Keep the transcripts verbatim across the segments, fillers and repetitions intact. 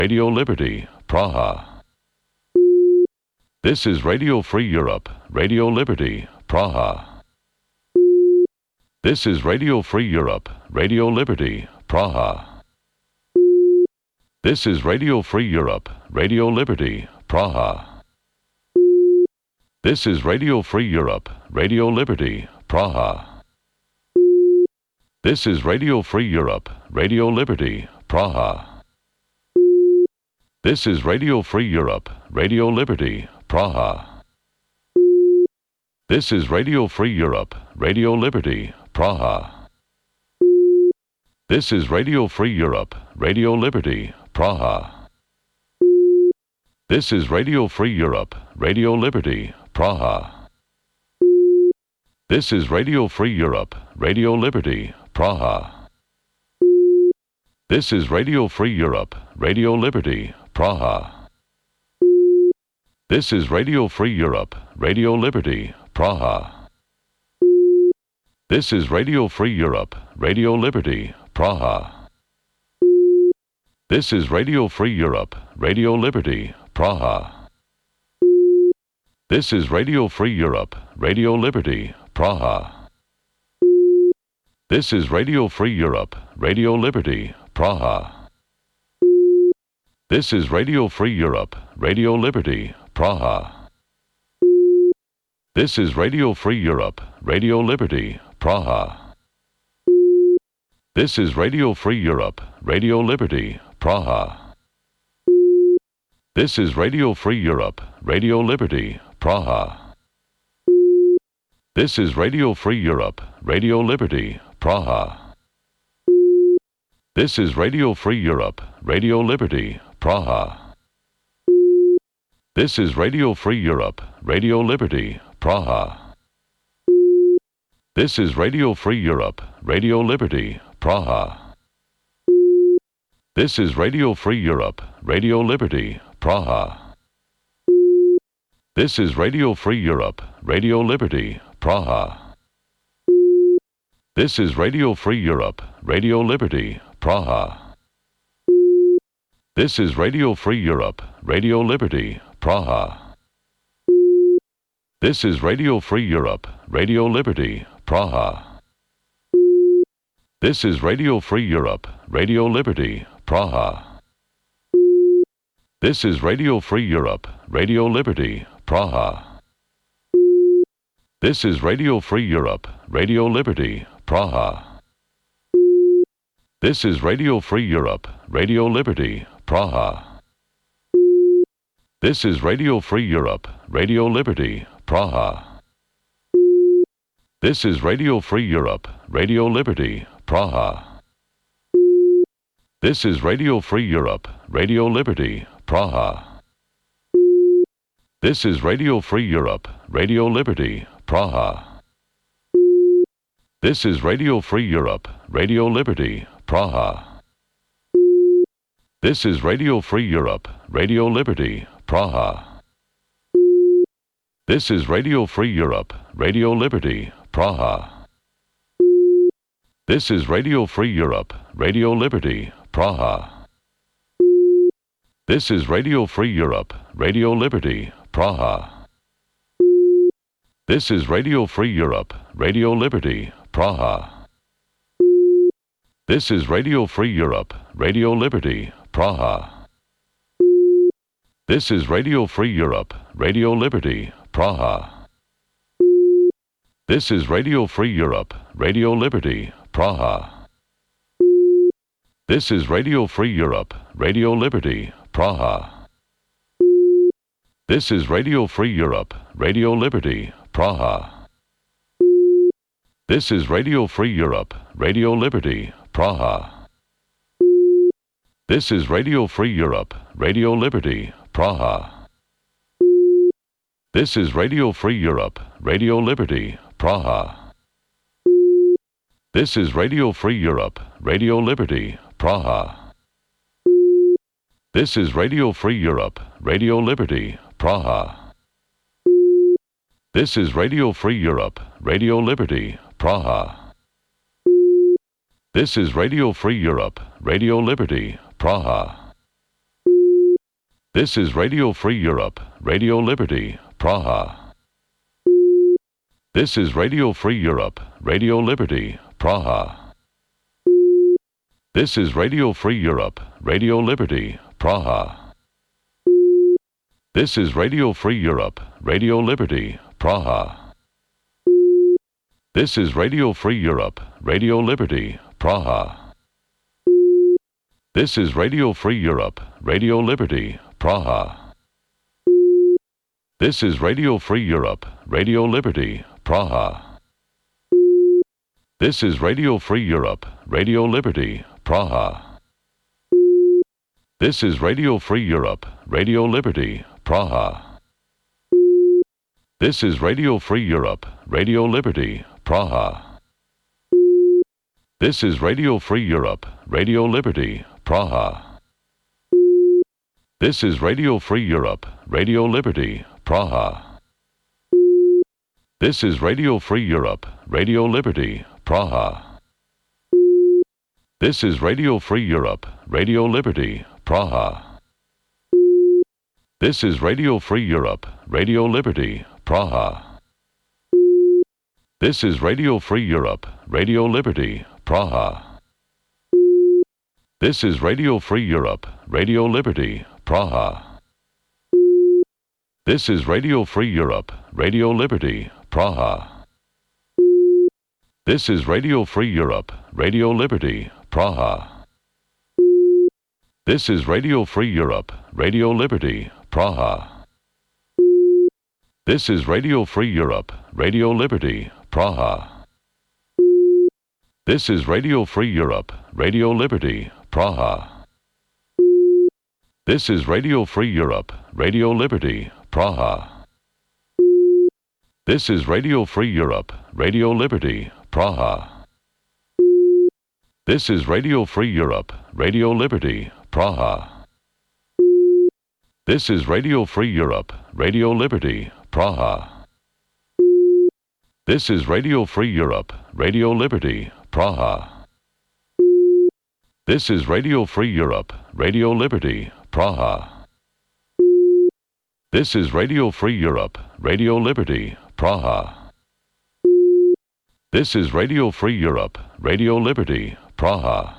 Radio Liberty, Praha. This is Radio Free Europe, Radio Liberty, Praha. This is Radio Free Europe, Radio Liberty, Praha. This is Radio Free Europe, Radio Liberty, Praha. This is Radio Free Europe, Radio Liberty, Praha. This is Radio Free Europe, Radio Liberty, Praha. This is Radio Free Europe, Radio Liberty, Praha. This is Radio Free Europe, Radio Liberty, Praha. This is Radio Free Europe, Radio Liberty, Praha. This is Radio Free Europe, Radio Liberty, Praha. This is Radio Free Europe, Radio Liberty, Praha. This is Radio Free Europe, Radio Liberty, Praha. This is Radio Free Europe, Radio Liberty, Praha. This is Radio Free Europe, Radio Liberty, Praha. This is Radio Free Europe, Radio Liberty, Praha. This is Radio Free Europe, Radio Liberty, Praha. This is Radio Free Europe, Radio Liberty, Praha. This is Radio Free Europe, Radio Liberty, Praha. This is Radio Free Europe, Radio Liberty, Praha. This is Radio Free Europe, Radio Liberty, Praha. This is Radio Free Europe, Radio Liberty, Praha. This is Radio Free Europe, Radio Liberty, Praha. This is Radio Free Europe, Radio Liberty, Praha. This is Radio Free Europe, Radio Liberty, Praha. This is Radio Free Europe, Radio Liberty, Praha. This is Radio Free Europe, Radio Liberty, Praha. This is Radio Free Europe, Radio Liberty, Praha. This is Radio Free Europe, Radio Liberty, Praha. This is Radio Free Europe, Radio Liberty, Praha. This is Radio Free Europe, Radio Liberty, Praha. This is Radio Free Europe, Radio Liberty, Praha. This is Radio Free Europe, Radio Liberty, Praha. This is Radio Free Europe, Radio Liberty, Praha. This is Radio Free Europe, Radio Liberty, Praha. This is Radio Free Europe, Radio Liberty, Praha. This is Radio Free Europe, Radio Liberty, Praha. This is Radio Free Europe, Radio Liberty, Praha. This is Radio Free Europe, Radio Liberty, Praha. This is Radio Free Europe, Radio Liberty, Praha. This is Radio Free Europe, Radio Liberty, Praha. This is Radio Free Europe, Radio Liberty, Praha. This is Radio Free Europe, Radio Liberty, Praha. This is Radio Free Europe, Radio Liberty, Praha. This is Radio Free Europe, Radio Liberty, Praha. This is Radio Free Europe, Radio Liberty, Praha. This is Radio Free Europe, Radio Liberty, Praha. This is Radio Free Europe, Radio Liberty, Praha. This is Radio Free Europe, Radio Liberty, Praha. This is Radio Free Europe, Radio Liberty, Praha. This is Radio Free Europe, Radio Liberty, Praha. This is Radio Free Europe, Radio Liberty, Praha. This is Radio Free Europe, Radio Liberty, Praha. This is Radio Free Europe, Radio Liberty, Praha. This is Radio Free Europe, Radio Liberty, Praha. This is Radio Free Europe, Radio Liberty, Praha. This is Radio Free Europe, Radio Liberty, Praha. This is Radio Free Europe, Radio Liberty, Praha. This is Radio Free Europe, Radio Liberty, Praha. This is Radio Free Europe, Radio Liberty, Praha. This is Radio Free Europe, Radio Liberty, Praha. This is Radio Free Europe, Radio Liberty, Praha. This is Radio Free Europe, Radio Liberty, Praha. This is Radio Free Europe, Radio Liberty, Praha. This is Radio Free Europe, Radio Liberty, Praha. This is Radio Free Europe, Radio Liberty, Praha. This is Radio Free Europe, Radio Liberty, Praha. This is Radio Free Europe, Radio Liberty, Praha. This is Radio Free Europe, Radio Liberty, Praha. This is Radio Free Europe, Radio Liberty, Praha. This is Radio Free Europe, Radio Liberty, Praha. This is Radio Free Europe, Radio Liberty, Praha. This is Radio Free Europe, Radio Liberty, Praha. This is Radio Free Europe, Radio Liberty, Praha. This is Radio Free Europe, Radio Liberty, Praha. This is Radio Free Europe, Radio Liberty, Praha. This is Radio Free Europe, Radio Liberty, Praha. This is Radio Free Europe, Radio Liberty, Praha. This is Radio Free Europe, Radio Liberty, Praha. This is Radio Free Europe, Radio Liberty, Praha. This is Radio Free Europe, Radio Liberty, Praha. This is Radio Free Europe, Radio Liberty, Praha. This is Radio Free Europe, Radio Liberty, Praha. This is Radio Free Europe, Radio Liberty, Praha. This is Radio Free Europe, Radio Liberty, Praha. This is Radio Free Europe, Radio Liberty, Praha. This is Radio Free Europe, Radio Liberty, Praha.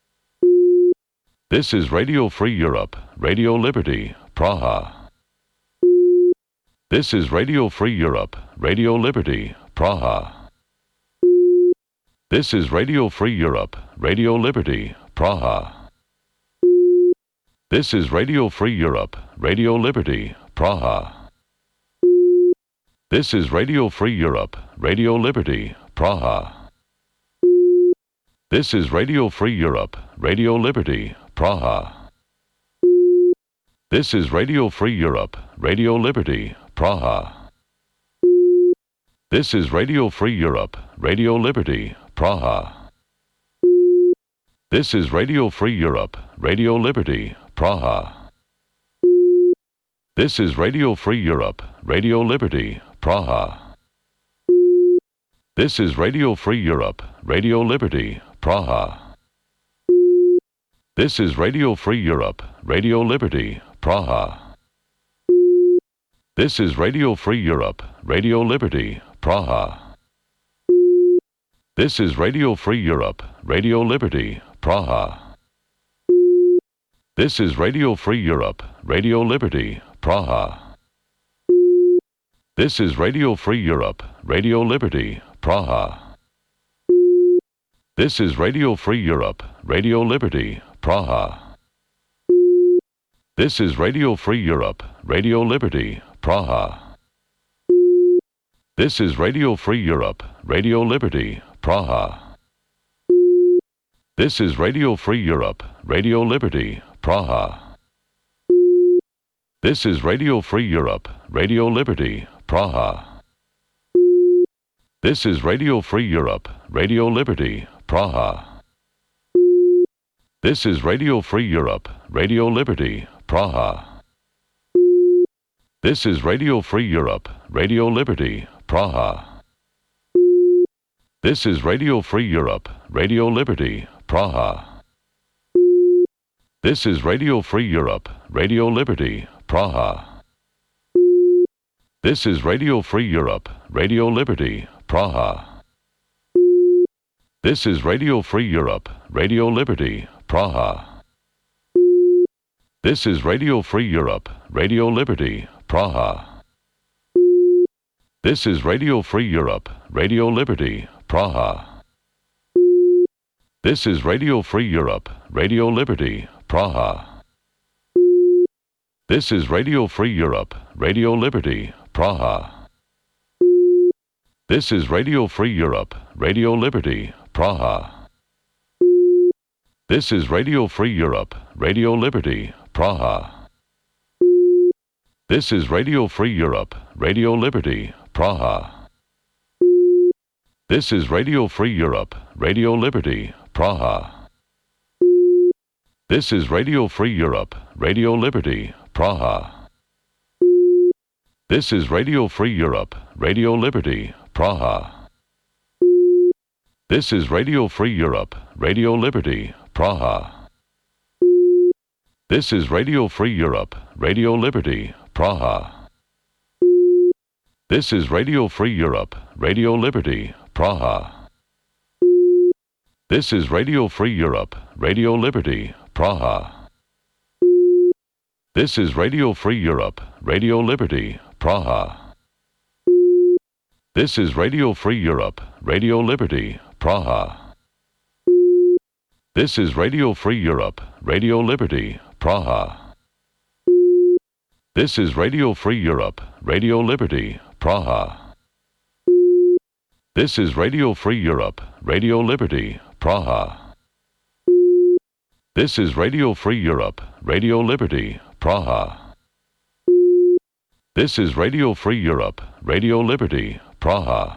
This is Radio Free Europe, Radio Liberty, Praha. This is Radio Free Europe, Radio Liberty, Praha. This is Radio Free Europe, Radio Liberty, Praha. This is Radio Free Europe, Radio Liberty, Praha. This is Radio Free Europe, Radio Liberty, Praha. This is Radio Free Europe, Radio Liberty, Praha. This is Radio Free Europe, Radio Liberty, Praha. This is Radio Free Europe, Radio Liberty, Praha. This is Radio Free Europe, Radio Liberty, Praha. This is Radio Free Europe, Radio Liberty, Praha. This is Radio Free Europe, Radio Liberty, Praha. This is Radio Free Europe, Radio Liberty, Praha. This is Radio Free Europe, Radio Liberty, Praha. This is Radio Free Europe, Radio Liberty, Praha. This is Radio Free Europe, Radio Liberty, Praha. This is Radio Free Europe, Radio Liberty, Praha. This is Radio Free Europe, Radio Liberty, Praha. This is Radio Free Europe, Radio Liberty, Praha. This is Radio Free Europe, Radio Liberty, Praha. This is Radio Free Europe, Radio Liberty, Praha. This is Radio Free Europe, Radio Liberty, Praha. This is Radio Free Europe, Radio Liberty, Praha. This is Radio Free Europe, Radio Liberty, Praha. This is Radio Free Europe, Radio Liberty, Praha. This is Radio Free Europe, Radio Liberty, Praha. This is Radio Free Europe, Radio Liberty, Praha. This is Radio Free Europe, Radio Liberty, Praha. This is Radio Free Europe, Radio Liberty, Praha. This is Radio Free Europe, Radio Liberty, Praha. This is Radio Free Europe, Radio Liberty, Praha. This is Radio Free Europe, Radio Liberty, Praha. This is Radio Free Europe, Radio Liberty, Praha. This is Radio Free Europe, Radio Liberty, Praha. This is Radio Free Europe, Radio Liberty, Praha. This is Radio Free Europe, Radio Liberty, Praha. This is Radio Free Europe, Radio Liberty, Praha. This is Radio Free Europe, Radio Liberty, Praha. This is Radio Free Europe, Radio Liberty, Praha. This is Radio Free Europe, Radio Liberty, Praha. This is Radio Free Europe, Radio Liberty, Praha. This is Radio Free Europe, Radio Liberty, Praha. This is Radio Free Europe, Radio Liberty, Praha. This is Radio Free Europe, Radio Liberty, Praha. This is Radio Free Europe, Radio Liberty, Praha. This is Radio Free Europe, Radio Liberty, Praha. This is Radio Free Europe, Radio Liberty, Praha. This is Radio Free Europe, Radio Liberty, Praha. This is Radio Free Europe, Radio Liberty, Praha. This is Radio Free Europe, Radio Liberty, Praha.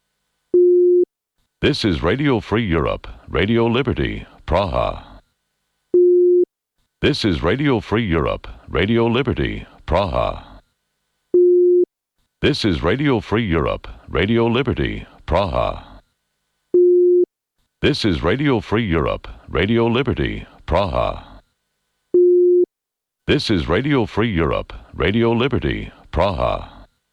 This is Radio Free Europe, Radio Liberty, Praha. This is Radio Free Europe, Radio Liberty, Praha. This is Radio Free Europe, Radio Liberty, Praha. This is Radio Free Europe, Radio Liberty, Praha. This is Radio Free Europe, Radio Liberty, Praha.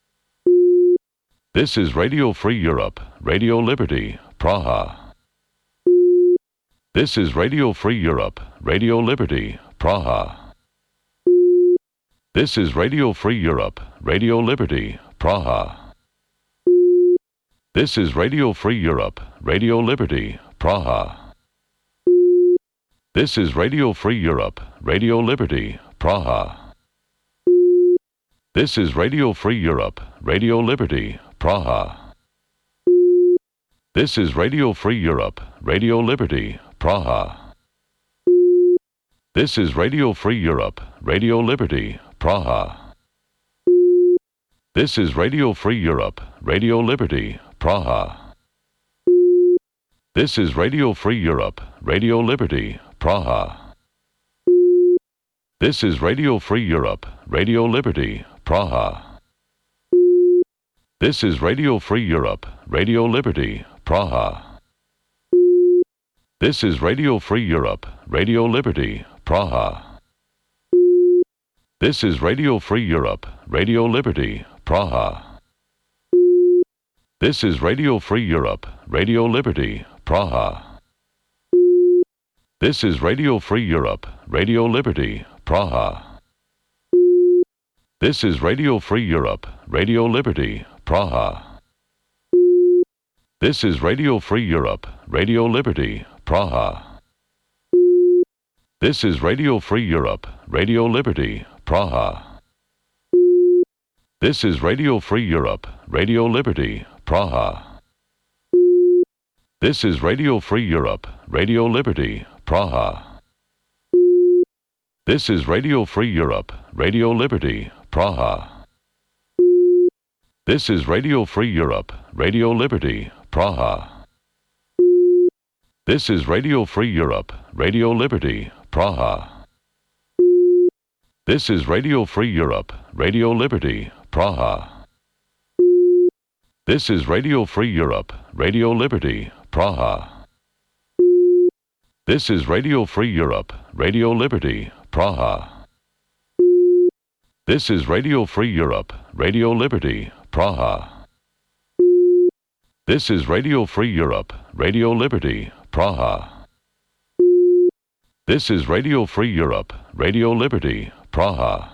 This is Radio Free Europe, Radio Liberty, Praha. This is Radio Free Europe, Radio Liberty, Praha. This is Radio Free Europe, Radio Liberty, Praha. This is Radio Free Europe, Radio Liberty, Praha. This is Radio Free Europe, Radio Liberty, Praha. This is Radio Free Europe, Radio Liberty, Praha. This is Radio Free Europe, Radio Liberty, Praha. This is Radio Free Europe, Radio Liberty, Praha. This is Radio Free Europe, Radio Liberty, Praha. This is Radio Free Europe, Radio Liberty, Praha. This is Radio Free Europe, Radio Liberty, Praha. This is Radio Free Europe, Radio Liberty, Praha. This is Radio Free Europe, Radio Liberty, Praha. This is Radio Free Europe, Radio Liberty, Praha. This is Radio Free Europe, Radio Liberty, Praha. This is Radio Free Europe, Radio Liberty, Praha. This is Radio Free Europe, Radio Liberty, Praha. This is Radio Free Europe, Radio Liberty, Praha. This is Radio Free Europe, Radio Liberty, Praha. This is Radio Free Europe, Radio Liberty, Praha. This is Radio Free Europe, Radio Liberty, Praha. This is Radio Free Europe, Radio Liberty, Praha. This is Radio Free Europe, Radio Liberty, Praha. This is Radio Free Europe, Radio Liberty, Praha. This is Radio Free Europe, Radio Liberty, Praha. This is Radio Free Europe, Radio Liberty, Praha. This is Radio Free Europe, Radio Liberty, Praha. This is Radio Free Europe, Radio Liberty, Praha. This is Radio Free Europe, Radio Liberty, Praha. This is Radio Free Europe, Radio Liberty, Praha.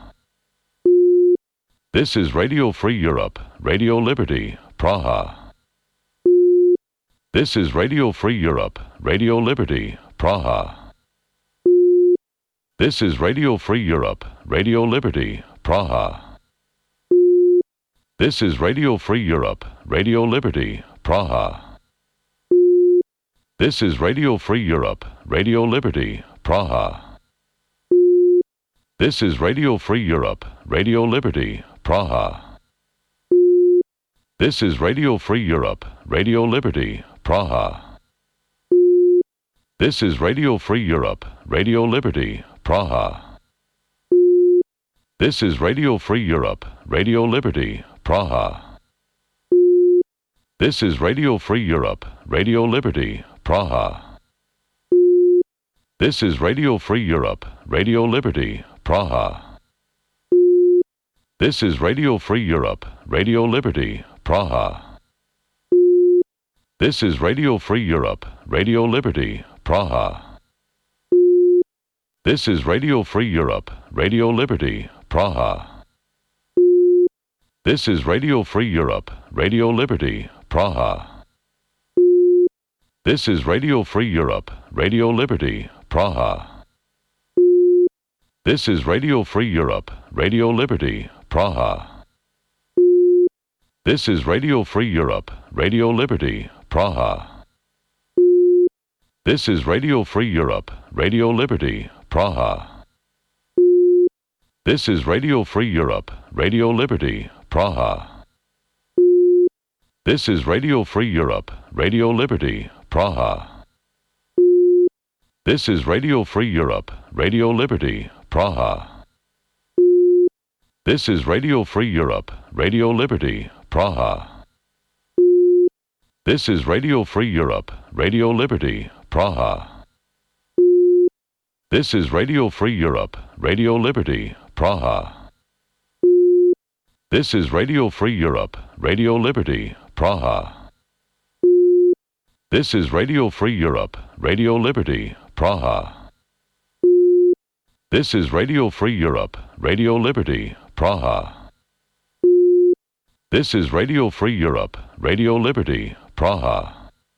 This is Radio Free Europe, Radio Liberty, Praha. This is Radio Free Europe, Radio Liberty, Praha. This is Radio Free Europe, Radio Liberty, Praha. This is Radio Free Europe, Radio Liberty, Praha. This is Radio Free Europe, Radio Liberty, Praha. This is Radio Free Europe, Radio Liberty, Praha. This is Radio Free Europe, Radio Liberty, Praha. This is Radio Free Europe, Radio Liberty, Praha. This is Radio Free Europe, Radio Liberty, Praha. This is Radio Free Europe, Radio Liberty, Praha. This is Radio Free Europe, Radio Liberty, Praha. This is Radio Free Europe, Radio Liberty, Praha. This is Radio Free Europe, Radio Liberty, Praha. This is Radio Free Europe, Radio Liberty, Praha. This is Radio Free Europe, Radio Liberty, Praha. This is Radio Free Europe, Radio Liberty, Praha. This is Radio Free Europe, Radio Liberty, Praha. This is Radio Free Europe, Radio Liberty, Praha. This is Radio Free Europe, Radio Liberty, Praha. This is Radio Free Europe, Radio Liberty, Praha. This is Radio Free Europe, Radio Liberty, Praha. This is Radio Free Europe, Radio Liberty, Praha. This is Radio Free Europe, Radio Liberty, Praha. This is Radio Free Europe, Radio Liberty, Praha. This is Radio Free Europe, Radio Liberty, Praha. This is Radio Free Europe, Radio Liberty, Praha. This is Radio Free Europe, Radio Liberty, Praha. This is Radio Free Europe, Radio Liberty, Praha. This is Radio Free Europe, Radio Liberty, Praha.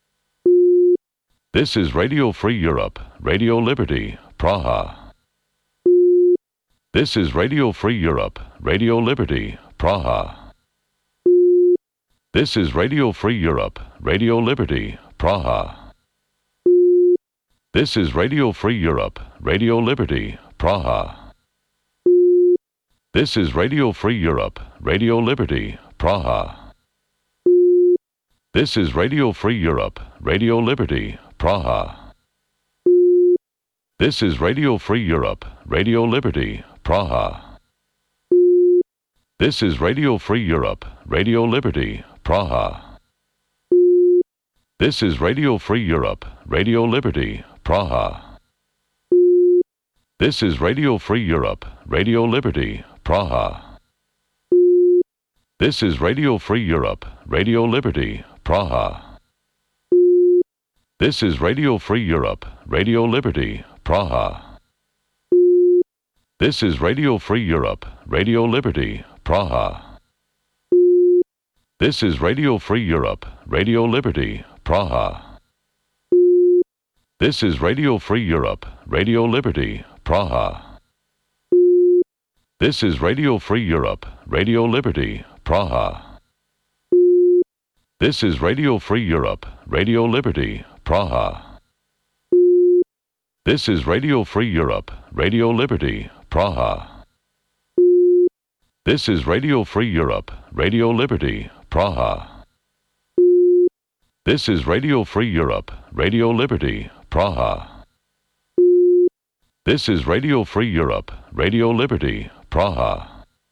This is Radio Free Europe, Radio Liberty, Praha. This is Radio Free Europe, Radio Liberty, Praha. This is Radio Free Europe, Radio Liberty, Praha. This is Radio Free Europe, Radio Liberty, Praha. This is Radio Free Europe, Radio Liberty, Praha. This is Radio Free Europe, Radio Liberty, Praha. This is Radio Free Europe, Radio Liberty, Praha. This is Radio Free Europe, Radio Liberty, Praha. This is Radio Free Europe, Radio Liberty, Praha. This is Radio Free Europe, Radio Liberty, Praha. This is Radio Free Europe, Radio Liberty, Praha. This is Radio Free Europe, Radio Liberty, Praha. This is Radio Free Europe, Radio Liberty, Praha. This is Radio Free Europe, Radio Liberty, Praha. This is Radio Free Europe, Radio Liberty, Praha. This is Radio Free Europe, Radio Liberty, Praha. This is Radio Free Europe, Radio Liberty, Praha. This is Radio Free Europe, Radio Liberty, Praha. This is Radio Free Europe, Radio Liberty, Praha. This is Radio Free Europe, Radio Liberty, Praha. This is Radio Free Europe, Radio Liberty, Praha.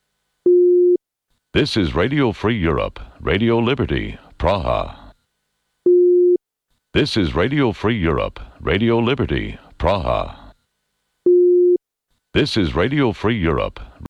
This is Radio Free Europe, Radio Liberty, Praha. This is Radio Free Europe, Radio Liberty, Praha. This is Radio Free Europe.